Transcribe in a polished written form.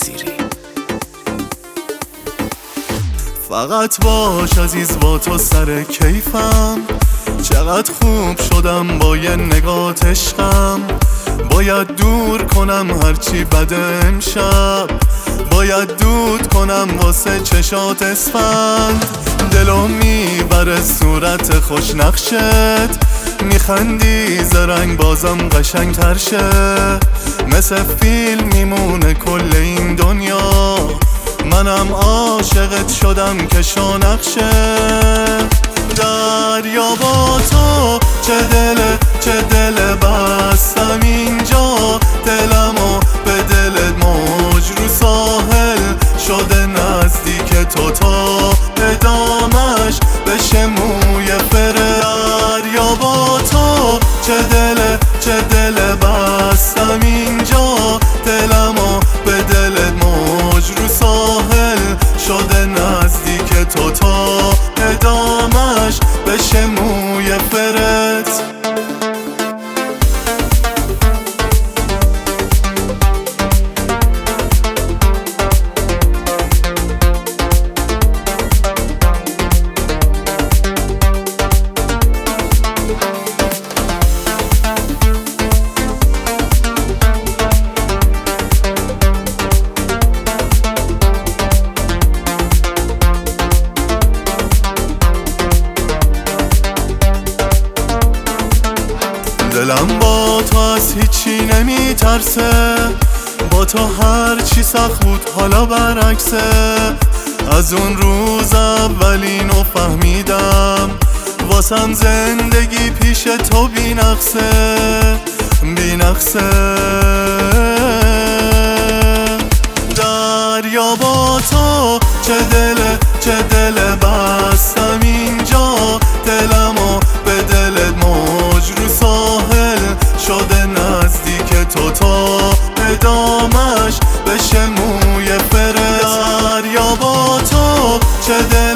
نظیری. فقط باش عزیز با تو سر کیفم، چقدر خوب شدم با یه نگات عشقم. باید دور کنم هرچی بده امشب، باید دود کنم واسه چشات اسفند. دلو میبره صورت خوش نقشت، میخندی زرنگ بازم قشنگ تر شه. مثل فیلم میمونه کل این دنیا، منم عاشقت شدم که شو نقشه. دریا با تو چه دل بستم اینجا، دلمو به دلت موج رو ساحل شده نزدیک تو تا ادامش بشه موی فره. دریا با تو چه دل بستم اینجا، دلمو به دلت موج رو ساحل شده نزدیک تو تا ادامش بشه موی فرت. دلم با تو از هیچی نمی ترسه، با تو هر چی سخت بود حالا برعکسه. از اون روز اولینو فهمیدم، واسم زندگی پیش تو بی نقصه. دریا با تو چه دل بستم اینجا، دلمو به دلت موج رو ساحل شده نزدیک تو تا ادامش بشه موی فره. دریا با تو